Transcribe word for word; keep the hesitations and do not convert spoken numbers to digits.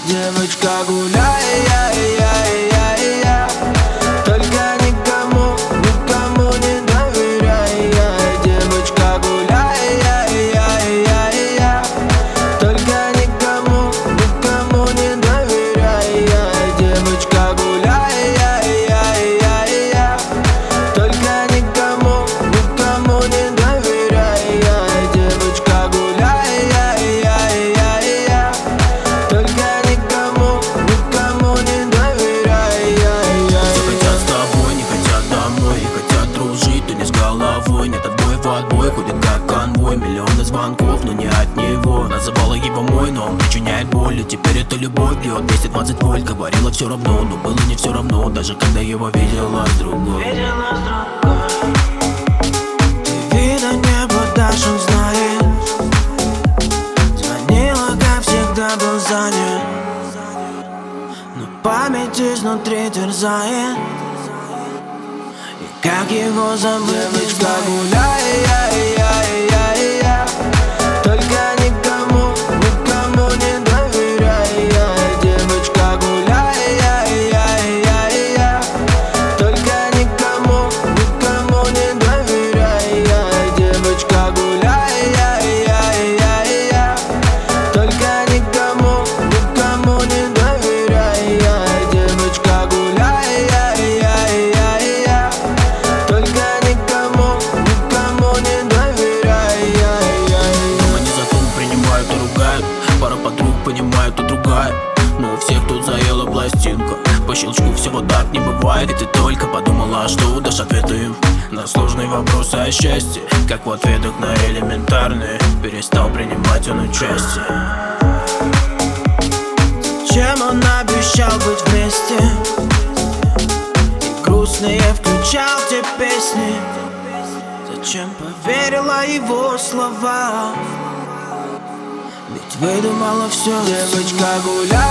Девочка, гуляй, я, я, я, я. Только никому, никому не доверяй, я. Девочка, гуляй, я, я, я, я. Только никому, никому не доверяй, я. Девочка, гуляй, я, я, я, я. Только никому, никому не доверяй, я. Девочка, гуляй, я, я, я, я. Только никому, никому не доверяй, я, я. Все хотят с тобой, не хотят домой, и хотят дружить, но не с головой. Нет отбой в отбой, ходит как конвой. Миллионы звонков, но не от него. Называла его мой, но он причиняет боль. И теперь это любовь бьет двести двадцать вольт. Говорила все равно, но было не все равно. Даже когда его видела с другой. Ты вида небо дашь, он знает. Звонила, как всегда, был занят. Но память изнутри терзает. И как его забыть? Девочка, гуляй, я, я, я, я. Только никому, никому не доверяй, я. Девочка, гуляй, я, я, я, я. Только никому, никому не доверяй, я. Девочка, гуляй, я, я, я, я. Только никому, никому не доверяй, я. Девочка, гуляй, я, я, я, я. Только никому, никому не доверяй, я, я, я. Дома не за то принимают и ругают. Пара подруг понимают, а другая. Но у всех тут заела пластинка. По щелчку всего так не бывает. И ты только подумала, что дашь ответы им на сложные вопросы о счастье. Как в ответах на элементарные перестал принимать он участие. Чем он обещал быть вместе? И грустные включал те песни. Зачем поверила его слова? Ведь выдумала все. Девочка, гуляй.